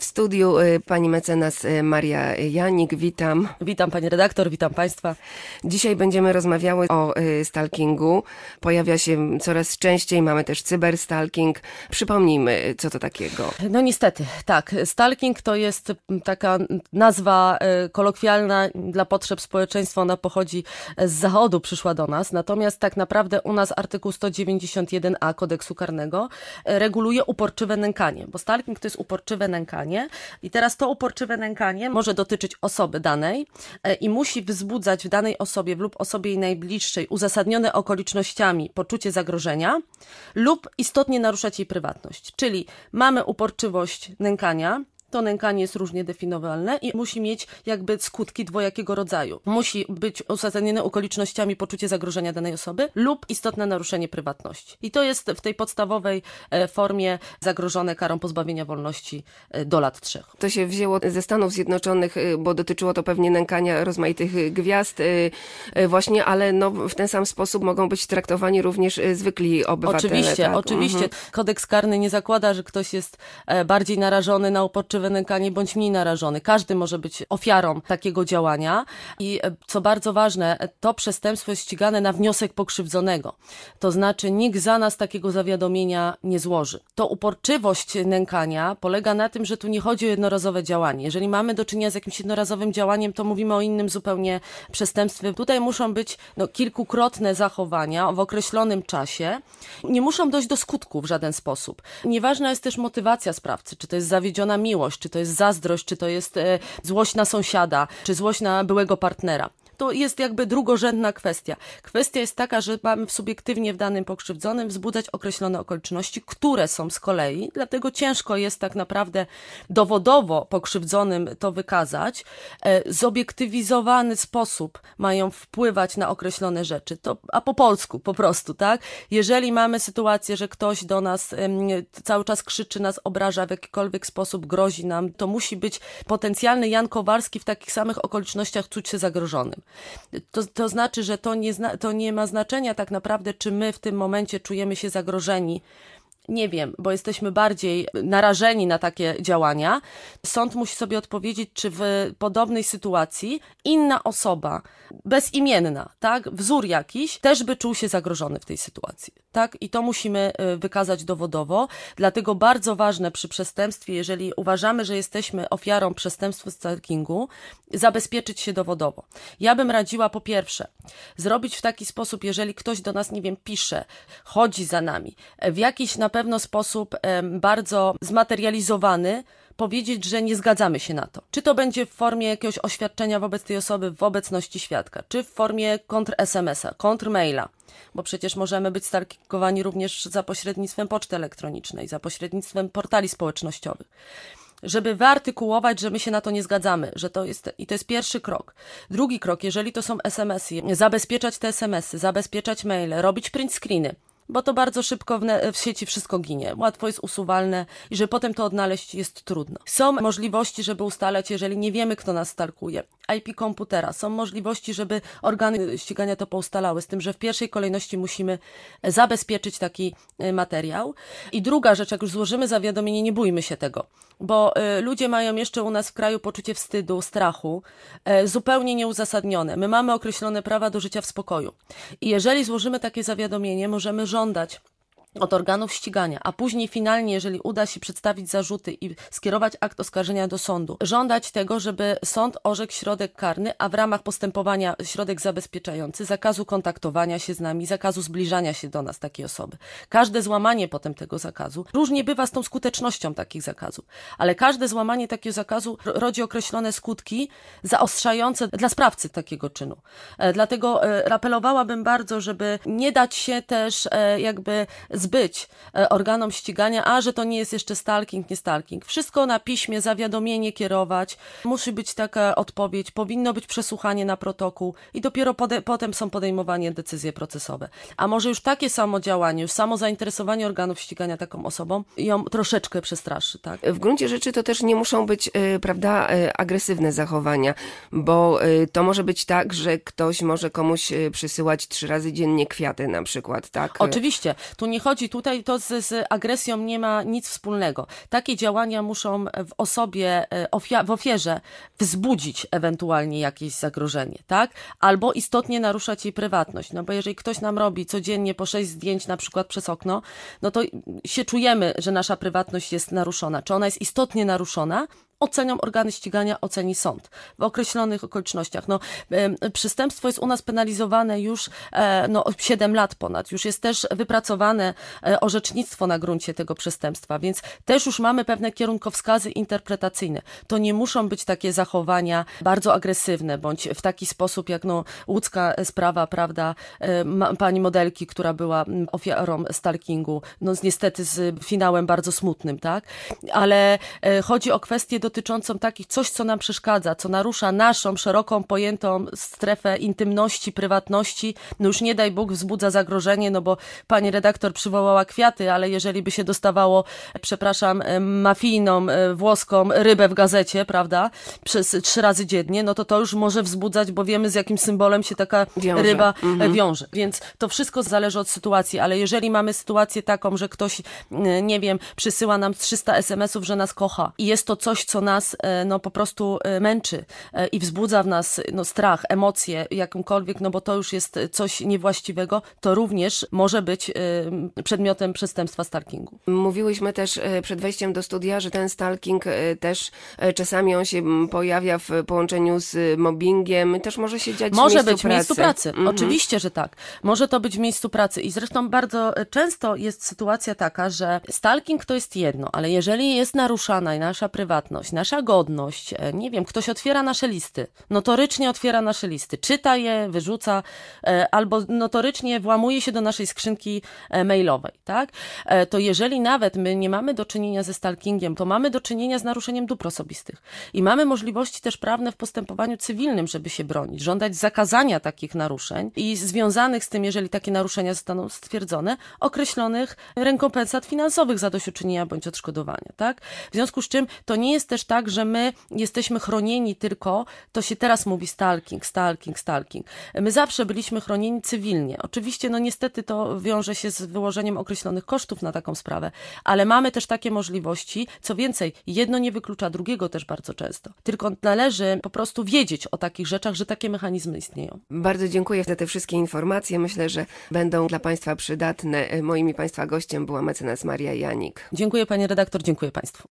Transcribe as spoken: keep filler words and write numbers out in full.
W studiu pani mecenas Maria Janik, witam. Witam pani redaktor, witam państwa. Dzisiaj będziemy rozmawiały o stalkingu. Pojawia się coraz częściej, mamy też cyberstalking. Przypomnijmy, co to takiego. No niestety, tak. Stalking to jest taka nazwa kolokwialna dla potrzeb społeczeństwa. Ona pochodzi z Zachodu, przyszła do nas. Natomiast tak naprawdę u nas artykuł sto dziewięćdziesiąt jeden a kodeksu karnego reguluje uporczywe nękanie, bo stalking to jest uporczywe nękanie. I teraz to uporczywe nękanie może dotyczyć osoby danej i musi wzbudzać w danej osobie lub osobie jej najbliższej uzasadnione okolicznościami poczucie zagrożenia lub istotnie naruszać jej prywatność. Czyli mamy uporczywość nękania. To nękanie jest różnie definiowalne i musi mieć jakby skutki dwojakiego rodzaju. Musi być uzasadnione okolicznościami poczucie zagrożenia danej osoby lub istotne naruszenie prywatności. I to jest w tej podstawowej formie zagrożone karą pozbawienia wolności do lat trzech. To się wzięło ze Stanów Zjednoczonych, bo dotyczyło to pewnie nękania rozmaitych gwiazd właśnie, ale no w ten sam sposób mogą być traktowani również zwykli obywatele. Oczywiście, tak? oczywiście. Mhm. Kodeks karny nie zakłada, że ktoś jest bardziej narażony na uporczywe nękanie bądź mniej narażony. Każdy może być ofiarą takiego działania i co bardzo ważne, to przestępstwo jest ścigane na wniosek pokrzywdzonego. To znaczy nikt za nas takiego zawiadomienia nie złoży. To uporczywość nękania polega na tym, że tu nie chodzi o jednorazowe działanie. Jeżeli mamy do czynienia z jakimś jednorazowym działaniem, to mówimy o innym zupełnie przestępstwie. Tutaj muszą być no, kilkukrotne zachowania w określonym czasie. Nie muszą dojść do skutku w żaden sposób. Nieważna jest też motywacja sprawcy, czy to jest zawiedziona miłość, czy to jest zazdrość, czy to jest e, złość na sąsiada, czy złość na byłego partnera. To jest jakby drugorzędna kwestia. Kwestia jest taka, że mamy subiektywnie w danym pokrzywdzonym wzbudzać określone okoliczności, które są z kolei, dlatego ciężko jest tak naprawdę dowodowo pokrzywdzonym to wykazać, e, zobiektywizowany sposób mają wpływać na określone rzeczy. To, a po polsku po prostu, tak? Jeżeli mamy sytuację, że ktoś do nas e, cały czas krzyczy, nas obraża w jakikolwiek sposób, grozi nam, to musi być potencjalny Jan Kowalski w takich samych okolicznościach czuć się zagrożonym. To, to znaczy, że to nie, zna, to nie ma znaczenia tak naprawdę, czy my w tym momencie czujemy się zagrożeni. Nie wiem, bo jesteśmy bardziej narażeni na takie działania. Sąd musi sobie odpowiedzieć, czy w podobnej sytuacji inna osoba, bezimienna, tak, wzór jakiś, też by czuł się zagrożony w tej sytuacji, tak? I to musimy wykazać dowodowo. Dlatego bardzo ważne przy przestępstwie, jeżeli uważamy, że jesteśmy ofiarą przestępstwa stalkingu, zabezpieczyć się dowodowo. Ja bym radziła po pierwsze, zrobić w taki sposób, jeżeli ktoś do nas, nie wiem, pisze, chodzi za nami, w jakiś na pewno sposób em, bardzo zmaterializowany, powiedzieć, że nie zgadzamy się na to. Czy to będzie w formie jakiegoś oświadczenia wobec tej osoby w obecności świadka, czy w formie kontr-es em es a, kontr-maila, bo przecież możemy być stalkingowani również za pośrednictwem poczty elektronicznej, za pośrednictwem portali społecznościowych. Żeby wyartykułować, że my się na to nie zgadzamy, że to jest, i to jest pierwszy krok. Drugi krok, jeżeli to są es em esy, zabezpieczać te es em esy, zabezpieczać maile, robić print screeny, bo to bardzo szybko w, ne- w sieci wszystko ginie. Łatwo jest usuwalne i że potem to odnaleźć jest trudno. Są możliwości, żeby ustalać, jeżeli nie wiemy, kto nas stalkuje, i pe komputera. Są możliwości, żeby organy ścigania to poustalały, z tym, że w pierwszej kolejności musimy zabezpieczyć taki materiał. I druga rzecz, jak już złożymy zawiadomienie, nie bójmy się tego, bo y, ludzie mają jeszcze u nas w kraju poczucie wstydu, strachu, y, zupełnie nieuzasadnione. My mamy określone prawa do życia w spokoju. I jeżeli złożymy takie zawiadomienie, możemy żądać od organów ścigania, a później finalnie, jeżeli uda się przedstawić zarzuty i skierować akt oskarżenia do sądu, żądać tego, żeby sąd orzekł środek karny, a w ramach postępowania środek zabezpieczający, zakazu kontaktowania się z nami, zakazu zbliżania się do nas takiej osoby. Każde złamanie potem tego zakazu, różnie bywa z tą skutecznością takich zakazów, ale każde złamanie takiego zakazu rodzi określone skutki zaostrzające dla sprawcy takiego czynu. E, dlatego e, apelowałabym bardzo, żeby nie dać się też e, jakby zbyć organom ścigania, a że to nie jest jeszcze stalking, nie stalking. Wszystko na piśmie, zawiadomienie kierować. Musi być taka odpowiedź, powinno być przesłuchanie na protokół i dopiero pode- potem są podejmowane decyzje procesowe. A może już takie samo działanie, już samo zainteresowanie organów ścigania taką osobą ją troszeczkę przestraszy, tak? W gruncie rzeczy to też nie muszą być, prawda, agresywne zachowania, bo to może być tak, że ktoś może komuś przysyłać trzy razy dziennie kwiaty na przykład, tak? Oczywiście. Tu nie chodzi chodzi tutaj, to z, z agresją nie ma nic wspólnego. Takie działania muszą w osobie, w ofierze wzbudzić ewentualnie jakieś zagrożenie, tak? Albo istotnie naruszać jej prywatność. No bo jeżeli ktoś nam robi codziennie po sześć zdjęć na przykład przez okno, no to się czujemy, że nasza prywatność jest naruszona. Czy ona jest istotnie naruszona? Ocenią organy ścigania, oceni sąd w określonych okolicznościach. No, e, przestępstwo jest u nas penalizowane już e, no, siedem lat ponad. Już jest też wypracowane e, orzecznictwo na gruncie tego przestępstwa, więc też już mamy pewne kierunkowskazy interpretacyjne. To nie muszą być takie zachowania bardzo agresywne, bądź w taki sposób jak no, łódzka sprawa, prawda, e, ma, pani modelki, która była ofiarą stalkingu, no niestety z finałem bardzo smutnym, tak? Ale e, chodzi o kwestię do dotyczącą takich coś, co nam przeszkadza, co narusza naszą szeroką pojętą strefę intymności, prywatności, no już nie daj Bóg wzbudza zagrożenie, no bo pani redaktor przywołała kwiaty, ale jeżeli by się dostawało, przepraszam, mafijną, włoską rybę w gazecie, prawda, przez trzy razy dziennie, no to to już może wzbudzać, bo wiemy z jakim symbolem się taka wiąże. ryba mhm. wiąże. Więc to wszystko zależy od sytuacji, ale jeżeli mamy sytuację taką, że ktoś, nie wiem, przysyła nam trzysta es em esów, że nas kocha i jest to coś, co nas no, po prostu męczy i wzbudza w nas no, strach, emocje jakimkolwiek, no bo to już jest coś niewłaściwego, to również może być przedmiotem przestępstwa stalkingu. Mówiłyśmy też przed wejściem do studia, że ten stalking też czasami on się pojawia w połączeniu z mobbingiem, też może się dziać może w miejscu być w miejscu pracy. Mhm. Oczywiście, że tak. Może to być w miejscu pracy i zresztą bardzo często jest sytuacja taka, że stalking to jest jedno, ale jeżeli jest naruszana nasza prywatność, nasza godność, nie wiem, ktoś otwiera nasze listy, notorycznie otwiera nasze listy, czyta je, wyrzuca, albo notorycznie włamuje się do naszej skrzynki mailowej, tak? To jeżeli nawet my nie mamy do czynienia ze stalkingiem, to mamy do czynienia z naruszeniem dóbr osobistych i mamy możliwości też prawne w postępowaniu cywilnym, żeby się bronić, żądać zakazania takich naruszeń i związanych z tym, jeżeli takie naruszenia zostaną stwierdzone, określonych rekompensat finansowych zadośćuczynienia bądź odszkodowania, tak? W związku z czym to nie jest też tak, że my jesteśmy chronieni tylko, to się teraz mówi stalking, stalking, stalking. My zawsze byliśmy chronieni cywilnie. Oczywiście, no niestety to wiąże się z wyłożeniem określonych kosztów na taką sprawę, ale mamy też takie możliwości, co więcej, jedno nie wyklucza drugiego też bardzo często. Tylko należy po prostu wiedzieć o takich rzeczach, że takie mechanizmy istnieją. Bardzo dziękuję za te wszystkie informacje. Myślę, że będą dla Państwa przydatne. Moim i Państwa gościem była mecenas Maria Janik. Dziękuję Pani redaktor, dziękuję Państwu.